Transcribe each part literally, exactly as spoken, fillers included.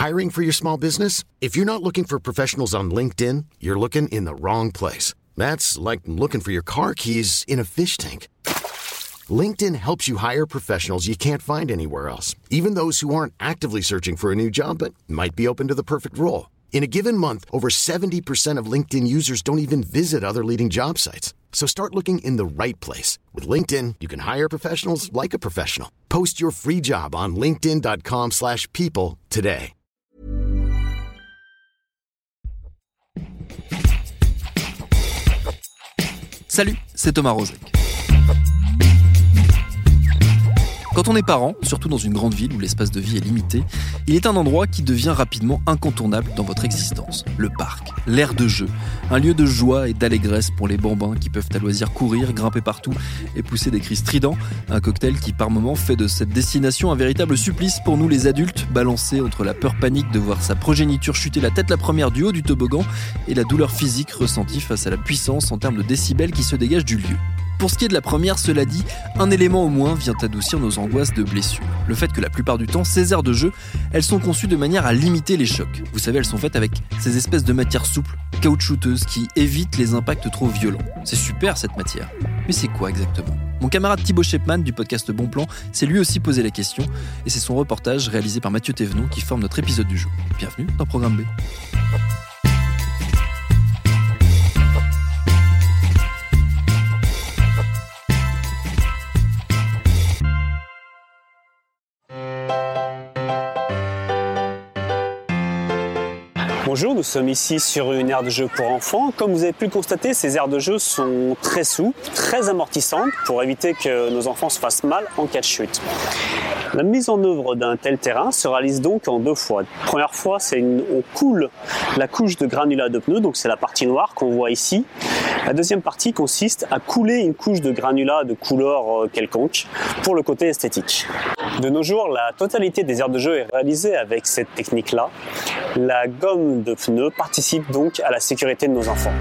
Hiring for your small business? If you're not looking for professionals on LinkedIn, you're looking in the wrong place. That's like looking for your car keys in a fish tank. LinkedIn helps you hire professionals you can't find anywhere else, even those who aren't actively searching for a new job but might be open to the perfect role. In a given month, over seventy percent of LinkedIn users don't even visit other leading job sites. So start looking in the right place. With LinkedIn, you can hire professionals like a professional. Post your free job on linkedin dot com slash people today. Salut, c'est Thomas Rozek. Quand on est parent, surtout dans une grande ville où l'espace de vie est limité, il est un endroit qui devient rapidement incontournable dans votre existence. Le parc, l'aire de jeu, un lieu de joie et d'allégresse pour les bambins qui peuvent à loisir courir, grimper partout et pousser des cris stridents. Un cocktail qui par moments fait de cette destination un véritable supplice pour nous les adultes, balancés entre la peur panique de voir sa progéniture chuter la tête la première du haut du toboggan et la douleur physique ressentie face à la puissance en termes de décibels qui se dégage du lieu. Pour ce qui est de la première, cela dit, un élément au moins vient adoucir nos angoisses de blessures. Le fait que la plupart du temps, ces aires de jeu, elles sont conçues de manière à limiter les chocs. Vous savez, elles sont faites avec ces espèces de matières souples, caoutchouteuses, qui évitent les impacts trop violents. C'est super cette matière. Mais c'est quoi exactement ? Mon camarade Thibaut Shepman du podcast Bon Plan s'est lui aussi posé la question, et c'est son reportage réalisé par Mathieu Thévenon qui forme notre épisode du jour. Bienvenue dans Programme B. Bonjour, nous sommes ici sur une aire de jeu pour enfants. Comme vous avez pu le constater, ces aires de jeu sont très souples, très amortissantes pour éviter que nos enfants se fassent mal en cas de chute. La mise en œuvre d'un tel terrain se réalise donc en deux fois. La première fois, c'est une, on coule la couche de granulat de pneus, donc c'est la partie noire qu'on voit ici. La deuxième partie consiste à couler une couche de granulat de couleur quelconque pour le côté esthétique. De nos jours, la totalité des aires de jeu est réalisée avec cette technique-là. La gomme de pneus participe donc à la sécurité de nos enfants.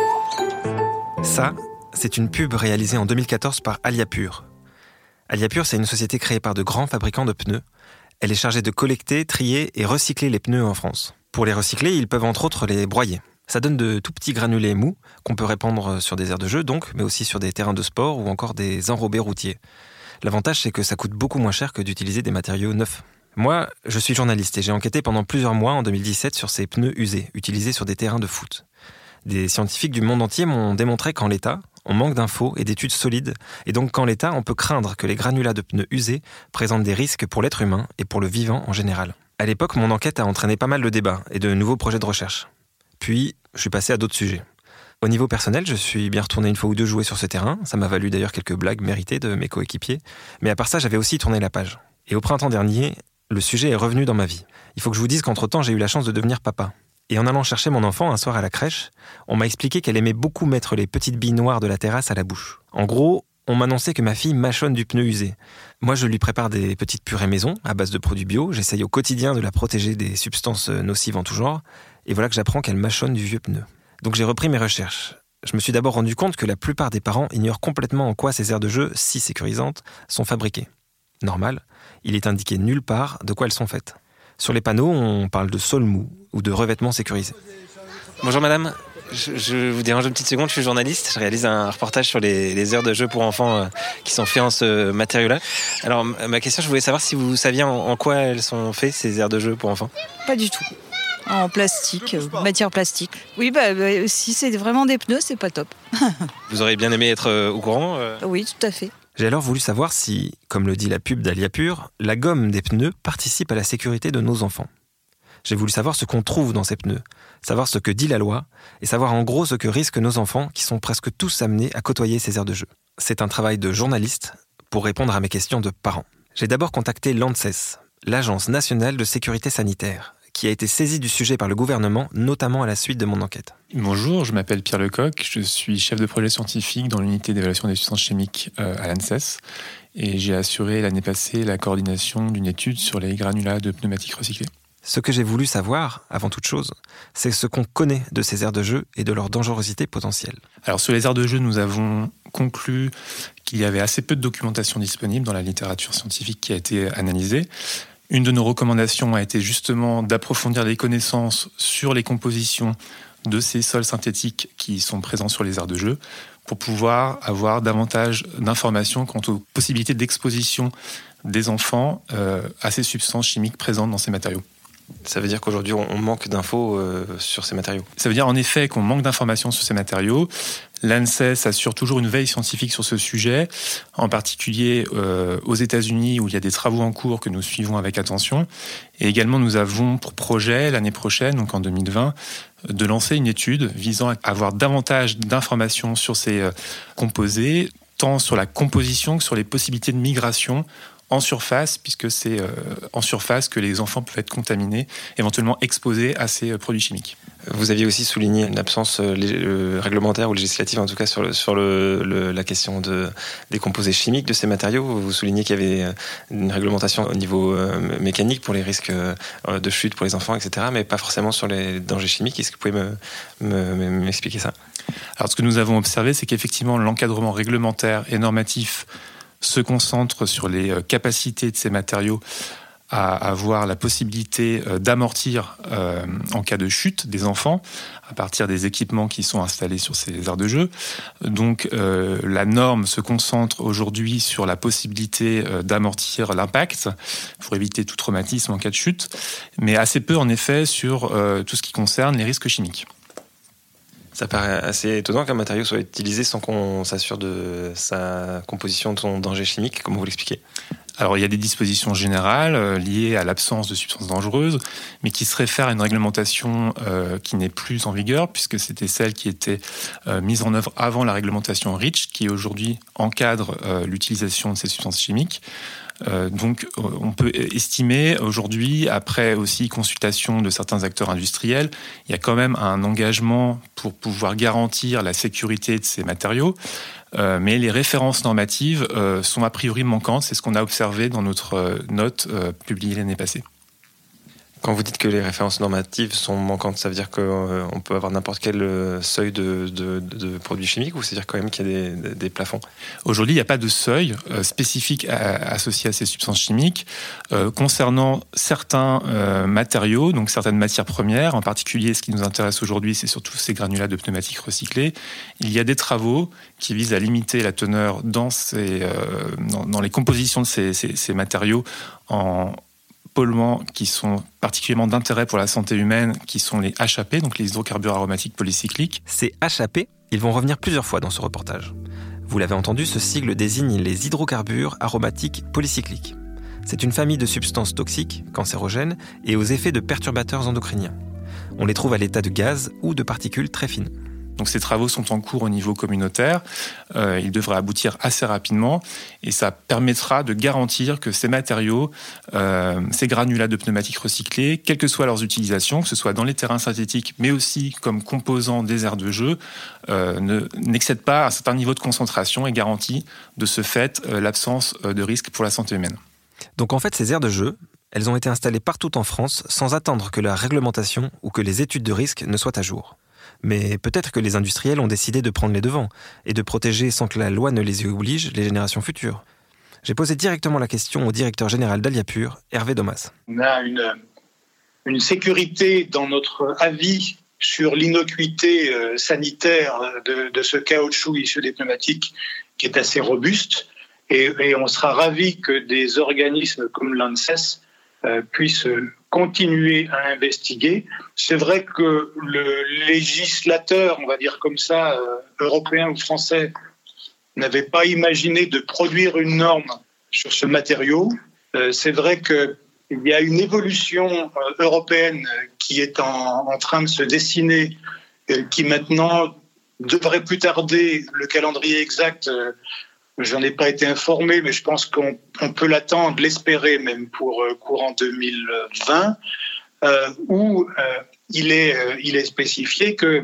Ça, c'est une pub réalisée en deux mille quatorze par Aliapur. Aliapur, c'est une société créée par de grands fabricants de pneus. Elle est chargée de collecter, trier et recycler les pneus en France. Pour les recycler, ils peuvent entre autres les broyer. Ça donne de tout petits granulés mous qu'on peut répandre sur des aires de jeu donc, mais aussi sur des terrains de sport ou encore des enrobés routiers. L'avantage, c'est que ça coûte beaucoup moins cher que d'utiliser des matériaux neufs. Moi, je suis journaliste et j'ai enquêté pendant plusieurs mois en deux mille dix-sept sur ces pneus usés, utilisés sur des terrains de foot. Des scientifiques du monde entier m'ont démontré qu'en l'état, on manque d'infos et d'études solides, et donc qu'en l'état, on peut craindre que les granulats de pneus usés présentent des risques pour l'être humain et pour le vivant en général. À l'époque, mon enquête a entraîné pas mal de débats et de nouveaux projets de recherche. Puis, je suis passé à d'autres sujets. Au niveau personnel, je suis bien retourné une fois ou deux jouer sur ce terrain, ça m'a valu d'ailleurs quelques blagues méritées de mes coéquipiers, mais à part ça, j'avais aussi tourné la page. Et au printemps dernier, le sujet est revenu dans ma vie. Il faut que je vous dise qu'entre-temps, j'ai eu la chance de devenir papa. Et en allant chercher mon enfant un soir à la crèche, on m'a expliqué qu'elle aimait beaucoup mettre les petites billes noires de la terrasse à la bouche. En gros, on m'annonçait que ma fille mâchonne du pneu usé. Moi, je lui prépare des petites purées maison à base de produits bio. J'essaye au quotidien de la protéger des substances nocives en tout genre. Et voilà que j'apprends qu'elle mâchonne du vieux pneu. Donc j'ai repris mes recherches. Je me suis d'abord rendu compte que la plupart des parents ignorent complètement en quoi ces aires de jeu, si sécurisantes, sont fabriquées. Normal, il est indiqué nulle part de quoi elles sont faites. Sur les panneaux, on parle de sol mou ou de revêtement sécurisé. Bonjour madame, je, je vous dérange une petite seconde, je suis journaliste. Je réalise un reportage sur les, les aires de jeu pour enfants euh, qui sont faites en ce matériau-là. Alors ma question, je voulais savoir si vous saviez en, en quoi elles sont faites, ces aires de jeu pour enfants. Pas du tout. En plastique, euh, matière plastique. Oui, bah, bah, si c'est vraiment des pneus, c'est pas top. Vous auriez bien aimé être euh, au courant euh... Oui, tout à fait. J'ai alors voulu savoir si, comme le dit la pub d'Aliapur, la gomme des pneus participe à la sécurité de nos enfants. J'ai voulu savoir ce qu'on trouve dans ces pneus, savoir ce que dit la loi, et savoir en gros ce que risquent nos enfants qui sont presque tous amenés à côtoyer ces aires de jeu. C'est un travail de journaliste pour répondre à mes questions de parents. J'ai d'abord contacté l'ANSES, l'Agence nationale de sécurité sanitaire, qui a été saisie du sujet par le gouvernement, notamment à la suite de mon enquête. Bonjour, je m'appelle Pierre Lecoq, je suis chef de projet scientifique dans l'unité d'évaluation des substances chimiques à l'ANSES et j'ai assuré l'année passée la coordination d'une étude sur les granulats de pneumatiques recyclés. Ce que j'ai voulu savoir, avant toute chose, c'est ce qu'on connaît de ces aires de jeu et de leur dangerosité potentielle. Alors sur les aires de jeu, nous avons conclu qu'il y avait assez peu de documentation disponible dans la littérature scientifique qui a été analysée, Une de nos recommandations a été justement d'approfondir les connaissances sur les compositions de ces sols synthétiques qui sont présents sur les aires de jeu pour pouvoir avoir davantage d'informations quant aux possibilités d'exposition des enfants euh, à ces substances chimiques présentes dans ces matériaux. Ça veut dire qu'aujourd'hui, on manque d'infos euh, sur ces matériaux. Ça veut dire en effet qu'on manque d'informations sur ces matériaux. L'ANSES assure toujours une veille scientifique sur ce sujet, en particulier euh, aux États-Unis où il y a des travaux en cours que nous suivons avec attention. Et également, nous avons pour projet l'année prochaine, donc en deux mille vingt, de lancer une étude visant à avoir davantage d'informations sur ces euh, composés, tant sur la composition que sur les possibilités de migration en surface, puisque c'est euh, en surface que les enfants peuvent être contaminés, éventuellement exposés à ces euh, produits chimiques. Vous aviez aussi souligné une absence euh, réglementaire ou législative, en tout cas sur, le, sur le, le, la question de, des composés chimiques de ces matériaux. Vous soulignez qu'il y avait une réglementation au niveau euh, mécanique pour les risques euh, de chute pour les enfants, et cetera, mais pas forcément sur les dangers chimiques. Est-ce que vous pouvez me, me, m'expliquer ça ? Alors, ce que nous avons observé, c'est qu'effectivement, l'encadrement réglementaire et normatif se concentre sur les capacités de ces matériaux à avoir la possibilité d'amortir euh, en cas de chute des enfants à partir des équipements qui sont installés sur ces aires de jeu. Donc euh, la norme se concentre aujourd'hui sur la possibilité euh, d'amortir l'impact pour éviter tout traumatisme en cas de chute, mais assez peu en effet sur euh, tout ce qui concerne les risques chimiques. Ça paraît assez étonnant qu'un matériau soit utilisé sans qu'on s'assure de sa composition, de son danger chimique. Comment vous l'expliquez ? Alors, il y a des dispositions générales euh, liées à l'absence de substances dangereuses, mais qui se réfèrent à une réglementation euh, qui n'est plus en vigueur, puisque c'était celle qui était euh, mise en œuvre avant la réglementation REACH, qui aujourd'hui encadre euh, l'utilisation de ces substances chimiques. Euh, donc, on peut estimer aujourd'hui, après aussi consultation de certains acteurs industriels, il y a quand même un engagement pour pouvoir garantir la sécurité de ces matériaux. Euh, mais les références normatives euh, sont a priori manquantes. C'est ce qu'on a observé dans notre euh, note euh, publiée l'année passée. Quand vous dites que les références normatives sont manquantes, ça veut dire qu'on euh, peut avoir n'importe quel euh, seuil de, de, de produits chimiques, ou c'est-à-dire quand même qu'il y a des, des plafonds ? Aujourd'hui, il n'y a pas de seuil euh, spécifique à, associé à ces substances chimiques. Euh, concernant certains euh, matériaux, donc certaines matières premières, en particulier ce qui nous intéresse aujourd'hui, c'est surtout ces granulats de pneumatiques recyclés, il y a des travaux qui visent à limiter la teneur dans, ces, euh, dans, dans les compositions de ces, ces, ces matériaux en polluants qui sont particulièrement d'intérêt pour la santé humaine, qui sont les H A P, donc les hydrocarbures aromatiques polycycliques. Ces H A P, ils vont revenir plusieurs fois dans ce reportage. Vous l'avez entendu, ce sigle désigne les hydrocarbures aromatiques polycycliques. C'est une famille de substances toxiques, cancérogènes et aux effets de perturbateurs endocriniens. On les trouve à l'état de gaz ou de particules très fines. Donc ces travaux sont en cours au niveau communautaire, euh, ils devraient aboutir assez rapidement et ça permettra de garantir que ces matériaux, euh, ces granulats de pneumatiques recyclés, quelles que soient leurs utilisations, que ce soit dans les terrains synthétiques mais aussi comme composants des aires de jeu, euh, ne, n'excèdent pas un certain niveau de concentration et garantit de ce fait euh, l'absence de risque pour la santé humaine. Donc en fait ces aires de jeu, elles ont été installées partout en France sans attendre que la réglementation ou que les études de risque ne soient à jour. Mais peut-être que les industriels ont décidé de prendre les devants et de protéger sans que la loi ne les y oblige les générations futures. J'ai posé directement la question au directeur général d'Aliapur, Hervé Domas. On a une, une sécurité dans notre avis sur l'innocuité sanitaire de, de ce caoutchouc issu des pneumatiques qui est assez robuste et, et on sera ravis que des organismes comme l'ANSES euh, puissent continuer à investiguer. C'est vrai que le législateur, on va dire comme ça, euh, européen ou français, n'avait pas imaginé de produire une norme sur ce matériau. Euh, c'est vrai qu'il y a une évolution euh, européenne qui est en, en train de se dessiner, euh, qui maintenant devrait plus tarder. Le calendrier exact, euh, j'en ai pas été informé, mais je pense qu'on on peut l'attendre, l'espérer même pour euh, courant deux mille vingt, euh, où euh, il est, euh, il est spécifié que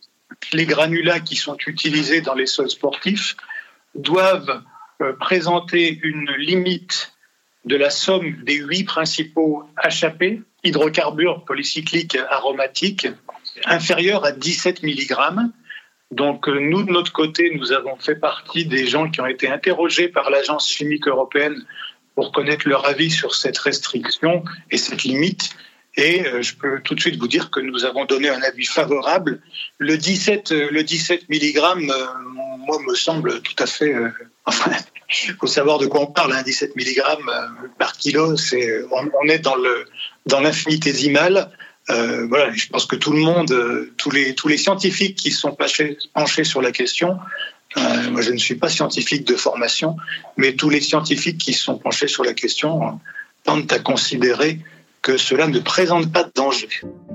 les granulats qui sont utilisés dans les sols sportifs doivent euh, présenter une limite de la somme des huit principaux H A P, hydrocarbures polycycliques aromatiques, inférieure à dix-sept milligrammes. Donc nous, de notre côté, nous avons fait partie des gens qui ont été interrogés par l'Agence chimique européenne pour connaître leur avis sur cette restriction et cette limite. Et euh, je peux tout de suite vous dire que nous avons donné un avis favorable. Le dix-sept, le dix-sept milligrammes, euh, moi, me semble tout à fait... Euh, enfin, il faut savoir de quoi on parle, hein, dix-sept milligrammes euh, par kilo, c'est, on, on est dans, le, dans l'infinitésimal. Euh, voilà, je pense que tout le monde, euh, tous, les, tous les scientifiques qui sont penchés, penchés sur la question, euh, moi je ne suis pas scientifique de formation, mais tous les scientifiques qui se sont penchés sur la question euh, tentent à considérer que cela ne présente pas de danger.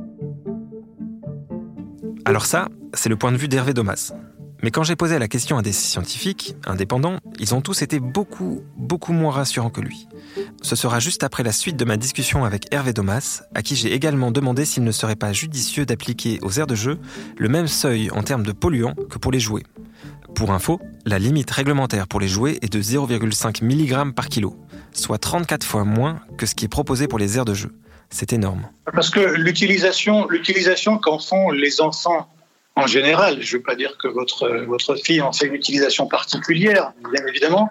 Alors ça, c'est le point de vue d'Hervé Domas. Mais quand j'ai posé la question à des scientifiques indépendants, ils ont tous été beaucoup, beaucoup moins rassurants que lui. Ce sera juste après la suite de ma discussion avec Hervé Domas, à qui j'ai également demandé s'il ne serait pas judicieux d'appliquer aux aires de jeu le même seuil en termes de polluants que pour les jouets. Pour info, la limite réglementaire pour les jouets est de zéro virgule cinq milligrammes par kilo, soit trente-quatre fois moins que ce qui est proposé pour les aires de jeu. C'est énorme. Parce que l'utilisation, l'utilisation qu'en font les enfants en général, je ne veux pas dire que votre, votre fille en fait une utilisation particulière, bien évidemment,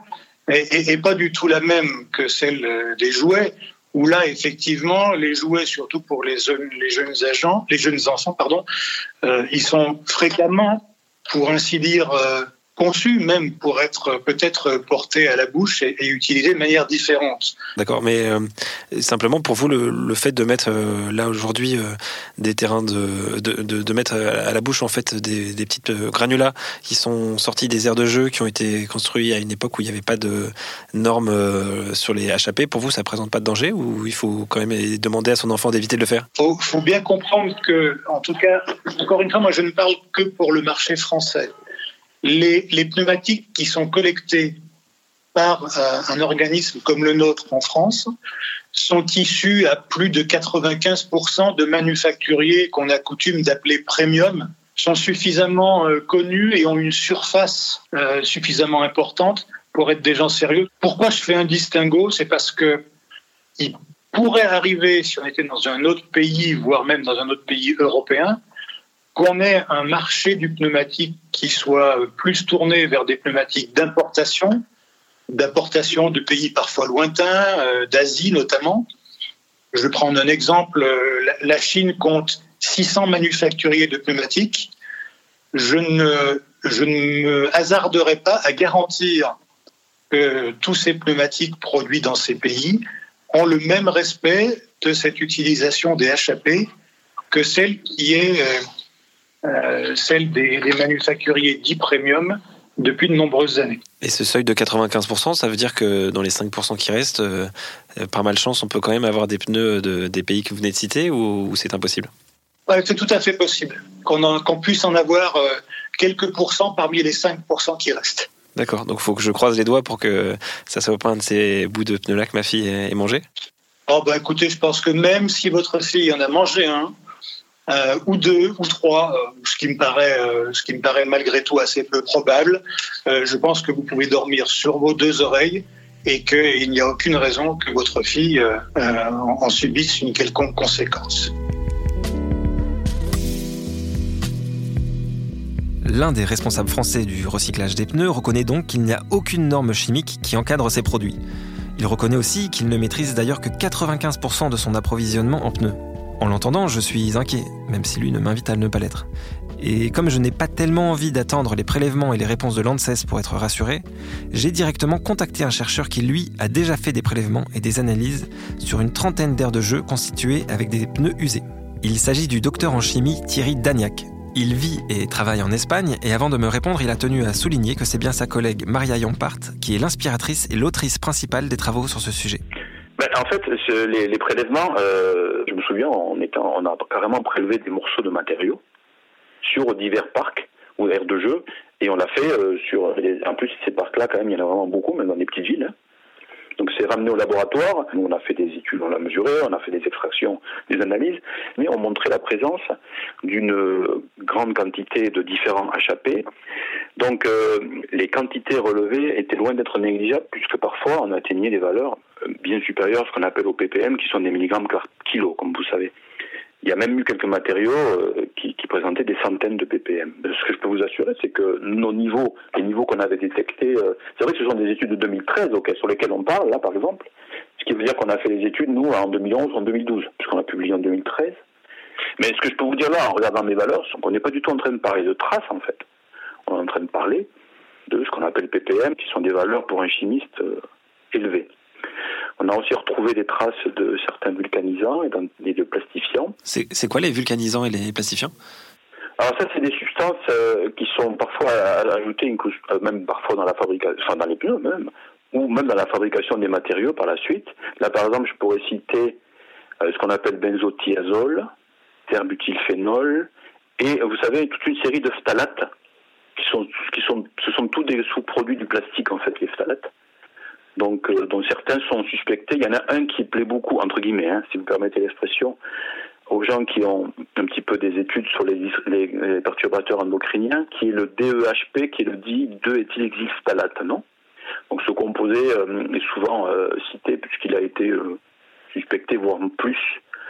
et pas du tout la même que celle des jouets, où là, effectivement, les jouets, surtout pour les jeunes, les jeunes agents, les jeunes enfants, pardon, euh, ils sont fréquemment, pour ainsi dire, euh, conçus même pour être peut-être portés à la bouche et, et utilisés de manière différente. D'accord, mais euh, simplement pour vous, le, le fait de mettre euh, là aujourd'hui euh, des terrains de, de, de, de mettre à la bouche en fait des, des petites granulats qui sont sortis des aires de jeu qui ont été construits à une époque où il n'y avait pas de normes euh, sur les H A P, pour vous ça ne présente pas de danger ou il faut quand même demander à son enfant d'éviter de le faire ? Il faut, faut bien comprendre que, en tout cas, encore une fois, moi je ne parle que pour le marché français. Les, les pneumatiques qui sont collectés par euh, un organisme comme le nôtre en France sont issus à plus de quatre-vingt-quinze pour cent de manufacturiers qu'on a coutume d'appeler premium, sont suffisamment euh, connus et ont une surface euh, suffisamment importante pour être des gens sérieux. Pourquoi je fais un distinguo ? C'est parce que il pourrait arriver, si on était dans un autre pays, voire même dans un autre pays européen, qu'on ait un marché du pneumatique qui soit plus tourné vers des pneumatiques d'importation, d'importation de pays parfois lointains, euh, d'Asie notamment. Je vais prendre un exemple. La Chine compte six cents manufacturiers de pneumatiques. Je ne, je ne me hasarderai pas à garantir que tous ces pneumatiques produits dans ces pays ont le même respect de cette utilisation des H A P que celle qui est... Euh, Euh, celle des, des manufacturiers dits premium depuis de nombreuses années. Et ce seuil de quatre-vingt-quinze pour cent, ça veut dire que dans les cinq pour cent qui restent, euh, par malchance, on peut quand même avoir des pneus de, des pays que vous venez de citer ou, ou c'est impossible ? Ouais, c'est tout à fait possible qu'on, en, qu'on puisse en avoir euh, quelques pourcents parmi les cinq pour cent qui restent. D'accord, donc il faut que je croise les doigts pour que ça ne soit pas un de ces bouts de pneus-là que ma fille ait mangé ? Oh, bah, écoutez, je pense que même si votre fille en a mangé un, Euh, ou deux, ou trois, euh, ce qui me paraît, euh, ce qui me paraît malgré tout assez peu probable. Euh, je pense que vous pouvez dormir sur vos deux oreilles et qu'il n'y a aucune raison que votre fille euh, euh, en subisse une quelconque conséquence. L'un des responsables français du recyclage des pneus reconnaît donc qu'il n'y a aucune norme chimique qui encadre ces produits. Il reconnaît aussi qu'il ne maîtrise d'ailleurs que quatre-vingt-quinze pour cent de son approvisionnement en pneus. En l'entendant, je suis inquiet, même si lui ne m'invite à ne pas l'être. Et comme je n'ai pas tellement envie d'attendre les prélèvements et les réponses de l'ANSES pour être rassuré, j'ai directement contacté un chercheur qui, lui, a déjà fait des prélèvements et des analyses sur une trentaine d'aires de jeu constituées avec des pneus usés. Il s'agit du docteur en chimie Thierry Dagnac. Il vit et travaille en Espagne et avant de me répondre, il a tenu à souligner que c'est bien sa collègue Maria Yompart qui est l'inspiratrice et l'autrice principale des travaux sur ce sujet. Ben, en fait, les, les prélèvements, euh, je me souviens, on, était, on a carrément prélevé des morceaux de matériaux sur divers parcs ou aires de jeu, et on l'a fait euh, sur... Les, en plus, ces parcs-là, quand même, il y en a vraiment beaucoup, même dans des petites villes. Hein. Donc c'est ramené au laboratoire, nous on a fait des études, on l'a mesuré, on a fait des extractions, des analyses, mais on montrait la présence d'une grande quantité de différents H A P. Donc euh, les quantités relevées étaient loin d'être négligeables, puisque parfois on atteignait des valeurs bien supérieures à ce qu'on appelle au P P M, qui sont des milligrammes par kilo, comme vous savez. Il y a même eu quelques matériaux euh, qui, qui présentaient des centaines de P P M. Ce que je peux vous assurer, c'est que nos niveaux, les niveaux qu'on avait détectés, euh, c'est vrai que ce sont des études de deux mille treize okay, sur lesquelles on parle, là par exemple, Ce qui veut dire qu'on a fait les études, nous, en deux mille onze ou en deux mille douze, puisqu'on a publié en deux mille treize. Mais ce que je peux vous dire là, en regardant mes valeurs, c'est qu'on n'est pas du tout en train de parler de traces, en fait. On est en train de parler de ce qu'on appelle P P M, qui sont des valeurs pour un chimiste euh, élevées. On a aussi retrouvé des traces de certains vulcanisants et de plastifiants. C'est, c'est quoi les vulcanisants et les plastifiants ? Alors ça, c'est des substances euh, qui sont parfois ajoutées, une couche, euh, même parfois dans la fabrication, enfin dans les pneus même, ou même dans la fabrication des matériaux par la suite. Là, par exemple, je pourrais citer euh, ce qu'on appelle benzothiazole, terbutylphénol, et vous savez, toute une série de phtalates, qui sont, qui sont, ce sont tous des sous-produits du plastique, en fait, les phtalates. Donc, euh, dont certains sont suspectés. Il y en a un qui plaît beaucoup, entre guillemets, hein, si vous permettez l'expression, aux gens qui ont un petit peu des études sur les, les, les perturbateurs endocriniens, qui est le D E H P, qui est le dit deux éthylhexylphtalate, non ? Donc ce composé euh, est souvent euh, cité puisqu'il a été euh, suspecté, voire plus,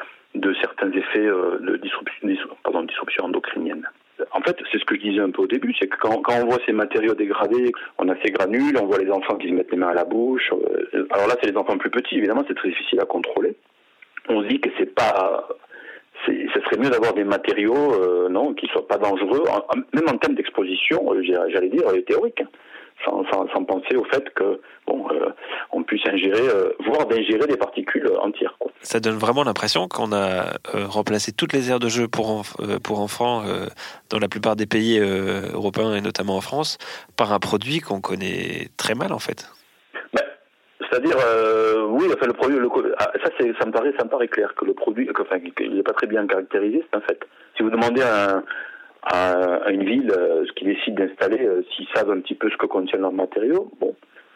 de certains effets euh, de disruption, pardon, disruption endocrinienne. En fait, c'est ce que je disais un peu au début, c'est que quand, quand on voit ces matériaux dégradés, on a ces granules, on voit les enfants qui se mettent les mains à la bouche. Euh, alors là, c'est les enfants plus petits, évidemment, c'est très difficile à contrôler. On se dit que c'est pas... C'est, ce serait mieux d'avoir des matériaux euh, non, qui ne soient pas dangereux, en, en, même en termes d'exposition, euh, j'allais dire, euh, théorique, hein, sans, sans, sans penser au fait que bon, euh, on puisse ingérer, euh, voire d'ingérer des particules entières. Quoi. Ça donne vraiment l'impression qu'on a euh, remplacé toutes les aires de jeu pour, enf- euh, pour enfants euh, dans la plupart des pays euh, européens et notamment en France par un produit qu'on connaît très mal en fait. C'est-à-dire, euh, oui, enfin le produit, le, ah, ça, c'est, ça me paraît, ça me paraît clair que le produit, que, enfin, qu'il n'est pas très bien caractérisé, c'est un fait. Si vous demandez à, à, à une ville euh, ce qu'ils décident d'installer, euh, s'ils savent un petit peu ce que contiennent leurs matériaux, bon,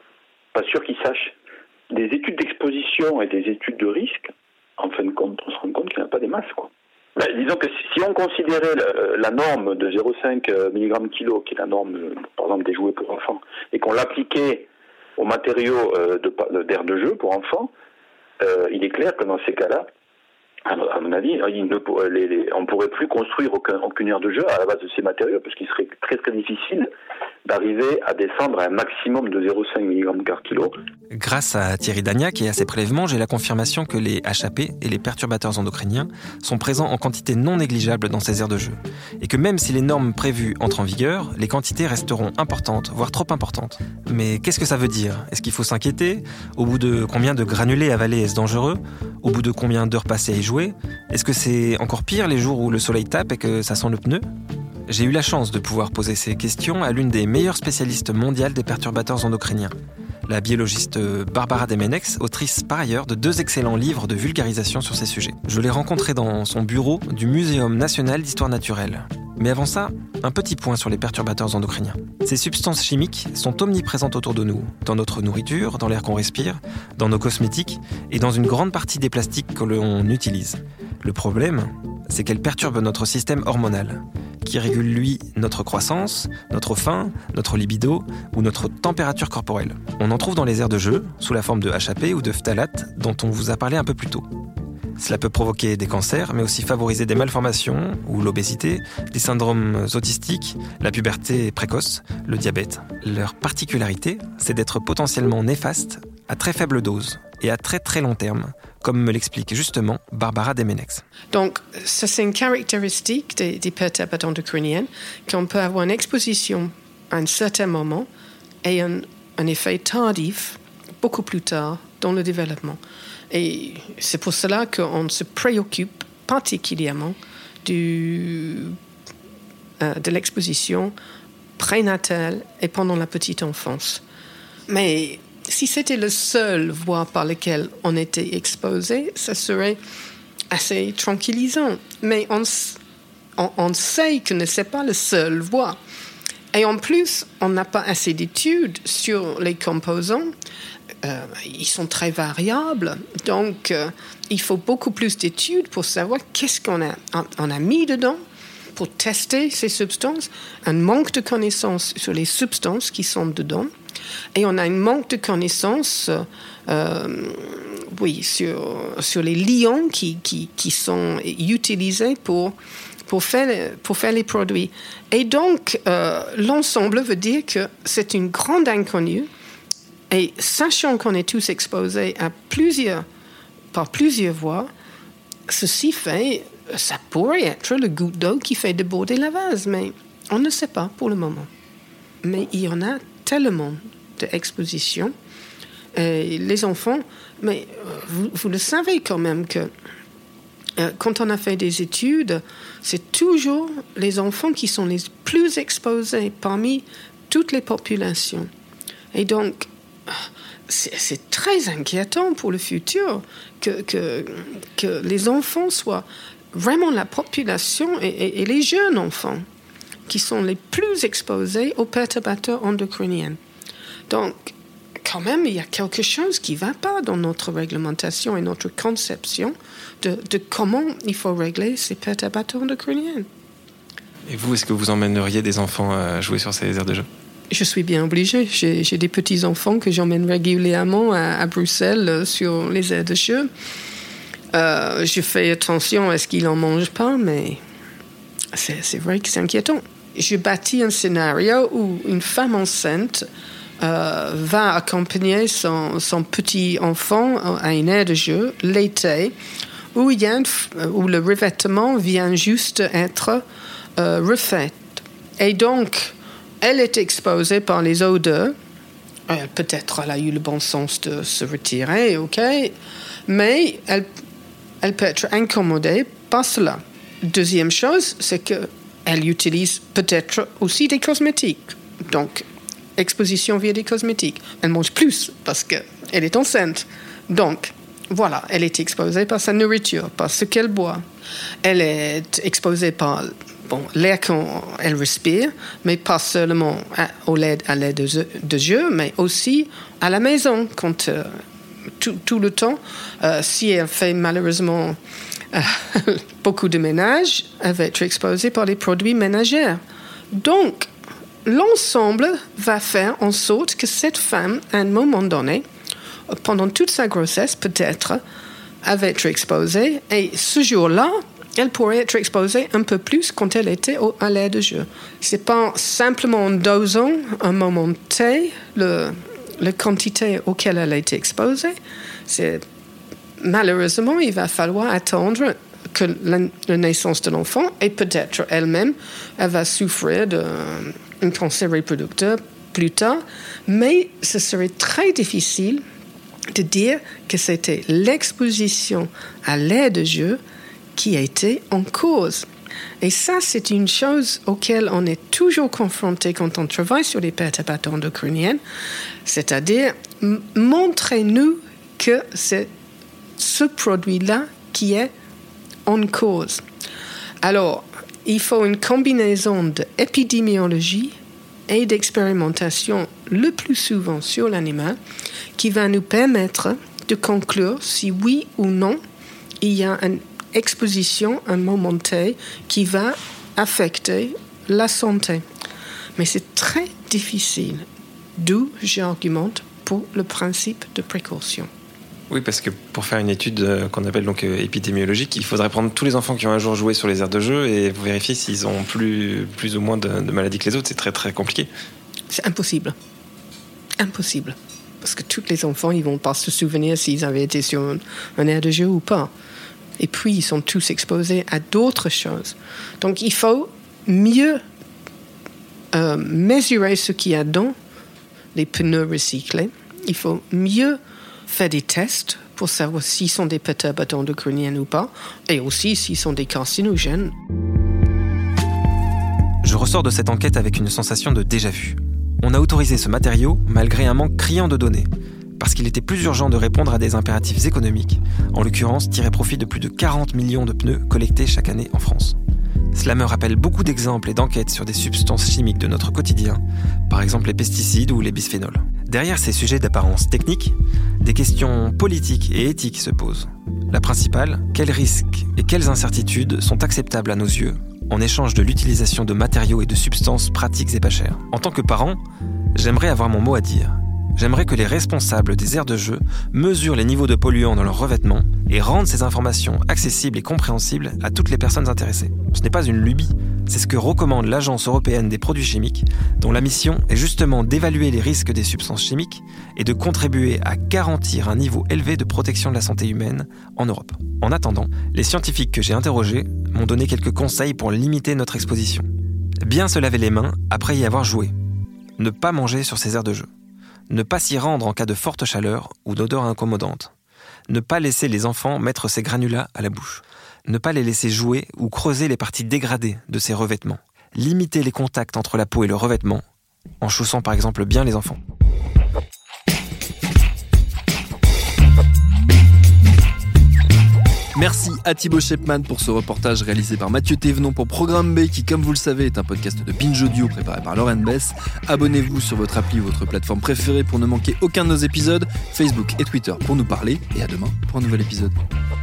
pas sûr qu'ils sachent. Des études d'exposition et des études de risque, en fin de compte, on se rend compte qu'il n'y en a pas des masses, quoi. Ben, disons que si, si on considérait la, la norme de zéro virgule cinq milligrammes kilo, qui est la norme, par exemple, des jouets pour enfants, et qu'on l'appliquait aux matériaux euh, de, de, d'aire de jeu pour enfants, euh, il est clair que dans ces cas-là, à, à mon avis, il ne, les, les, on ne pourrait plus construire aucun, aucune aire de jeu à la base de ces matériaux, parce qu'il serait très très difficile d'arriver à descendre à un maximum de zéro virgule cinq milligrammes par kilo. Grâce à Thierry Dagnac et à ses prélèvements, j'ai la confirmation que les H A P et les perturbateurs endocriniens sont présents en quantité non négligeable dans ces aires de jeu. Et que même si les normes prévues entrent en vigueur, les quantités resteront importantes, voire trop importantes. Mais qu'est-ce que ça veut dire ? Est-ce qu'il faut s'inquiéter ? Au bout de combien de granulés avalés est-ce dangereux ? Au bout de combien d'heures passées à y jouer ? Est-ce que c'est encore pire les jours où le soleil tape et que ça sent le pneu ? J'ai eu la chance de pouvoir poser ces questions à l'une des meilleures spécialistes mondiales des perturbateurs endocriniens, la biologiste Barbara Demenex, autrice par ailleurs de deux excellents livres de vulgarisation sur ces sujets. Je l'ai rencontrée dans son bureau du Muséum national d'histoire naturelle. Mais avant ça, un petit point sur les perturbateurs endocriniens. Ces substances chimiques sont omniprésentes autour de nous, dans notre nourriture, dans l'air qu'on respire, dans nos cosmétiques et dans une grande partie des plastiques que l'on utilise. Le problème, c'est qu'elles perturbent notre système hormonal, qui régule, lui, notre croissance, notre faim, notre libido ou notre température corporelle. On en trouve dans les aires de jeu, sous la forme de H A P ou de phtalates, dont on vous a parlé un peu plus tôt. Cela peut provoquer des cancers, mais aussi favoriser des malformations ou l'obésité, des syndromes autistiques, la puberté précoce, le diabète. Leur particularité, c'est d'être potentiellement néfastes à très faible dose et à très très long terme, comme me l'explique justement Barbara Demenex. Donc, ça c'est une caractéristique des, des perturbateurs endocriniens, qu'on peut avoir une exposition à un certain moment et un, un effet tardif beaucoup plus tard dans le développement. Et c'est pour cela qu'on se préoccupe particulièrement du, euh, de l'exposition prénatale et pendant la petite enfance. Mais si c'était le seul voie par laquelle on était exposé, ça serait assez tranquillisant. Mais on, on, on sait que ce n'est pas le seul voie. Et en plus, on n'a pas assez d'études sur les composants. Euh, ils sont très variables, donc euh, il faut beaucoup plus d'études pour savoir qu'est-ce qu'on a, on a mis dedans pour tester ces substances. Un manque de connaissances sur les substances qui sont dedans, et on a un manque de connaissances, euh, oui, sur sur les liants qui qui qui sont utilisés pour pour faire pour faire les produits. Et donc euh, l'ensemble veut dire que c'est une grande inconnue. Et sachant qu'on est tous exposés à plusieurs, par plusieurs voies, ceci fait, ça pourrait être le goutte d'eau qui fait déborder la vase, mais on ne sait pas pour le moment. Mais il y en a tellement d'expositions. Et les enfants, mais vous, vous le savez quand même que euh, quand on a fait des études, c'est toujours les enfants qui sont les plus exposés parmi toutes les populations. Et donc, c'est, c'est très inquiétant pour le futur que, que, que les enfants soient vraiment la population et, et, et les jeunes enfants qui sont les plus exposés aux perturbateurs endocriniens. Donc, quand même, il y a quelque chose qui ne va pas dans notre réglementation et notre conception de, de comment il faut régler ces perturbateurs endocriniens. Et vous, est-ce que vous emmèneriez des enfants à jouer sur ces aires de jeu ? Je suis bien obligée. J'ai, j'ai des petits-enfants que j'emmène régulièrement à, à Bruxelles sur les aires de jeu. Euh, je fais attention à ce qu'ils n'en mangent pas, mais c'est, c'est vrai que c'est inquiétant. Je bâtis un scénario où une femme enceinte euh, va accompagner son, son petit-enfant à une aire de jeu l'été, où, il y a une, où le revêtement vient juste être euh, refait. Et donc, elle est exposée par les odeurs. Elle, peut-être elle a eu le bon sens de se retirer, ok, mais elle, elle peut être incommodée par cela. Deuxième chose, c'est qu'elle utilise peut-être aussi des cosmétiques. Donc, exposition via des cosmétiques. Elle mange plus parce qu'elle est enceinte. Donc, voilà, elle est exposée par sa nourriture, par ce qu'elle boit. Elle est exposée par bon, l'air qu'elle respire, mais pas seulement à, au lait, à l'aide de, de jeu, mais aussi à la maison, quand, euh, tout, tout le temps. Euh, si elle fait malheureusement euh, beaucoup de ménage, elle va être exposée par les produits ménagers. Donc, l'ensemble va faire en sorte que cette femme, à un moment donné, pendant toute sa grossesse, peut-être, elle va être exposée. Et ce jour-là, elle pourrait être exposée un peu plus quand elle était au, à l'aire de jeu. Ce n'est pas simplement en dosant un moment T le, la quantité auquel elle a été exposée. C'est, malheureusement, il va falloir attendre que la, la naissance de l'enfant, et peut-être elle-même, elle va souffrir d'un cancer reproducteur plus tard. Mais ce serait très difficile de dire que c'était l'exposition à l'aire de jeu qui a été en cause. Et ça, c'est une chose auquel on est toujours confronté quand on travaille sur les perturbateurs endocriniens, c'est-à-dire m- montrez-nous que c'est ce produit-là qui est en cause. Alors, il faut une combinaison d'épidémiologie et d'expérimentation le plus souvent sur l'animal qui va nous permettre de conclure si oui ou non il y a une exposition, un moment T qui va affecter la santé. Mais c'est très difficile, d'où j'argumente pour le principe de précaution. Oui, parce que pour faire une étude euh, qu'on appelle donc euh, épidémiologique, il faudrait prendre tous les enfants qui ont un jour joué sur les aires de jeu et vérifier s'ils ont plus, plus ou moins de, de maladies que les autres. C'est très très compliqué. C'est impossible. Impossible. Parce que tous les enfants, ils ne vont pas se souvenir s'ils avaient été sur un, un aire de jeu ou pas. Et puis, ils sont tous exposés à d'autres choses. Donc, il faut mieux euh, mesurer ce qu'il y a dans les pneus recyclés. Il faut mieux faire des tests pour savoir s'ils sont des perturbateurs endocriniens ou pas, et aussi s'ils sont des carcinogènes. Je ressors de cette enquête avec une sensation de déjà-vu. On a autorisé ce matériau malgré un manque criant de données, parce qu'il était plus urgent de répondre à des impératifs économiques, en l'occurrence tirer profit de plus de quarante millions de pneus collectés chaque année en France. Cela me rappelle beaucoup d'exemples et d'enquêtes sur des substances chimiques de notre quotidien, par exemple les pesticides ou les bisphénols. Derrière ces sujets d'apparence technique, des questions politiques et éthiques se posent. La principale, quels risques et quelles incertitudes sont acceptables à nos yeux en échange de l'utilisation de matériaux et de substances pratiques et pas chères. En tant que parent, j'aimerais avoir mon mot à dire. J'aimerais que les responsables des aires de jeu mesurent les niveaux de polluants dans leurs revêtements et rendent ces informations accessibles et compréhensibles à toutes les personnes intéressées. Ce n'est pas une lubie, C'est ce que recommande l'Agence européenne des produits chimiques, dont la mission est justement d'évaluer les risques des substances chimiques et de contribuer à garantir un niveau élevé de protection de la santé humaine en Europe. En attendant, les scientifiques que j'ai interrogés m'ont donné quelques conseils pour limiter notre exposition. Bien se laver les mains après y avoir joué. Ne pas manger sur ces aires de jeu. Ne pas s'y rendre en cas de forte chaleur ou d'odeur incommodante. Ne pas laisser les enfants mettre ces granulats à la bouche. Ne pas les laisser jouer ou creuser les parties dégradées de ces revêtements. Limiter les contacts entre la peau et le revêtement, en chaussant par exemple bien les enfants. Merci à Thibaut Shepman pour ce reportage réalisé par Mathieu Thévenon pour Programme B qui, comme vous le savez, est un podcast de Binge Audio préparé par Lauren Bess. Abonnez-vous sur votre appli ou votre plateforme préférée pour ne manquer aucun de nos épisodes, Facebook et Twitter pour nous parler, et à demain pour un nouvel épisode.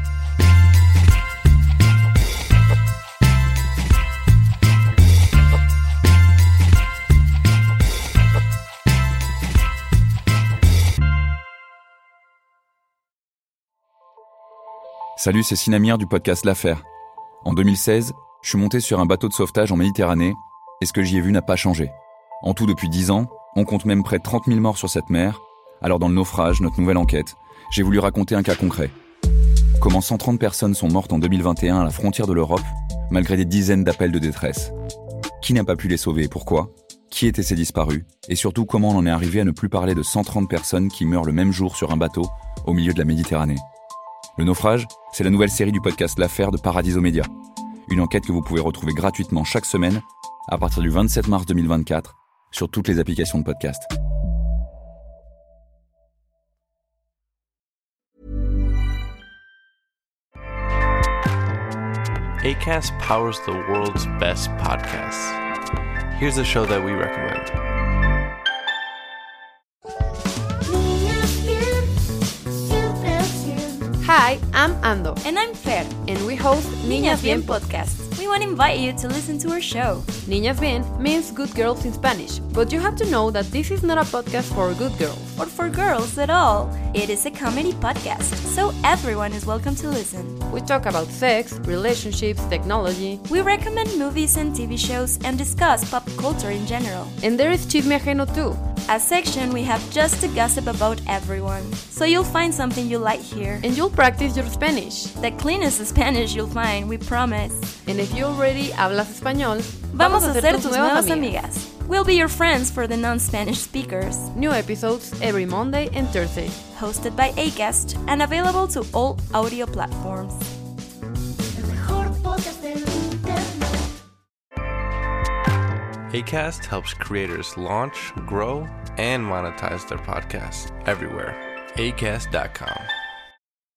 Salut, c'est Sinamir du podcast L'Affaire. En deux mille seize, je suis monté sur un bateau de sauvetage en Méditerranée et ce que j'y ai vu n'a pas changé. En tout, depuis dix ans, on compte même près de trente mille morts sur cette mer. Alors dans le naufrage, notre nouvelle enquête, j'ai voulu raconter un cas concret. Comment cent trente personnes sont mortes en deux mille vingt et un à la frontière de l'Europe, malgré des dizaines d'appels de détresse. Qui n'a pas pu les sauver et pourquoi ? Qui étaient ces disparus ? Et surtout, comment on en est arrivé à ne plus parler de cent trente personnes qui meurent le même jour sur un bateau au milieu de la Méditerranée ? Le naufrage, c'est la nouvelle série du podcast L'Affaire de Paradiso Media. Une enquête que vous pouvez retrouver gratuitement chaque semaine à partir du vingt-sept mars deux mille vingt-quatre sur toutes les applications de podcast. Acast powers the world's best podcasts. Here's a show that we recommend. Hi, I'm Ando. And I'm Fer. And we host Niñas Bien Podcast. We want to invite you to listen to our show. Niñas Bien means good girls in Spanish, but you have to know that this is not a podcast for good girls. Or for girls at all. It is a comedy podcast, so everyone is welcome to listen. We talk about sex, relationships, technology. We recommend movies and T V shows and discuss pop culture in general. And there is Chisme Ajeno too. A section we have just to gossip about everyone. So you'll find something you like here. And you'll practice your Spanish. The cleanest Spanish you'll find, we promise. And if you already hablas español, vamos a ser tus nuevas amigas. We'll be your friends for the non-Spanish speakers. New episodes every Monday and Thursday. Hosted by Acast and available to all audio platforms. Acast helps creators launch, grow, and monetize their podcasts everywhere. acast dot com.